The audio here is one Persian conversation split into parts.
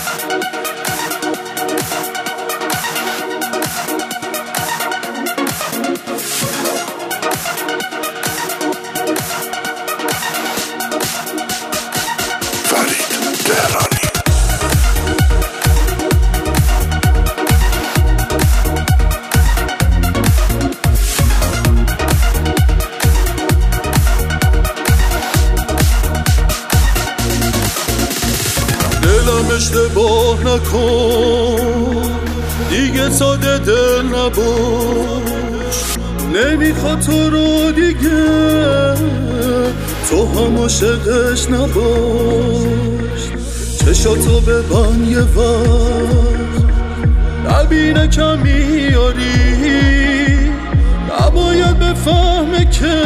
اشتباه نکن دیگه ساده دل نباش، نمیخواد تو رو دیگه، تو هم عاشقش نباش. چشاتو ببند یه وقت، نبینه کم میاری، نباید بفهمه که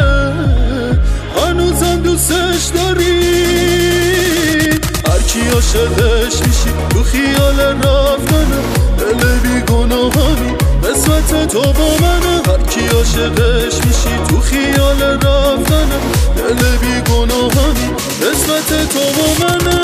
هنوزم دوستش داری. هرکی عاشقش میشی تو خیال رفتنه، دل بیگناهانی قسمت تو با منه. هرکی عاشقش میشی تو خیال رفتنه، دل بیگناهانی قسمت تو با منه.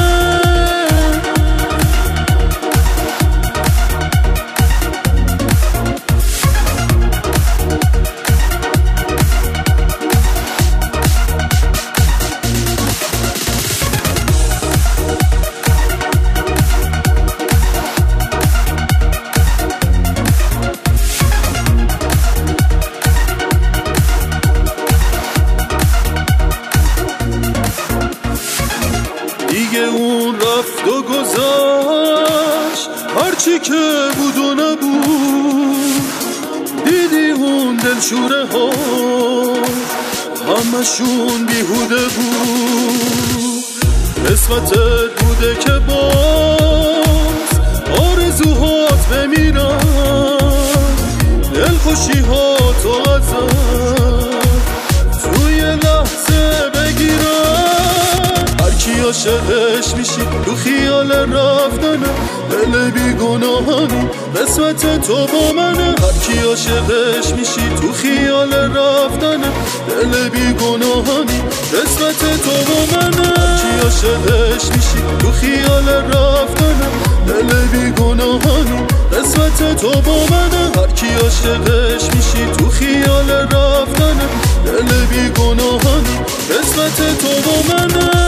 دیگه اون رفت و گذشت، هرچی که بود و نبود. دیدی اون دلشوره ها همشون بیهوده بود. قسمتت بوده که باز آرزوهات بمیرن، دلخوشی ها تو ازت توی لحظه بگیرن. هرکی عاشقش میشی تو خیال رفتنه، دل بیگناهانی قسمت تو با منه. هرکی عاشقش میشی تو خیال رفتنه، دل بیگناهانی قسمت تو با منه. هرکی عاشقش میشی تو خیال رفتنه، دل بیگناهانی قسمت تو با منه. هرکی عاشقش میشی تو خیال رفتنه، دل بیگناهانی قسمت تو با منه.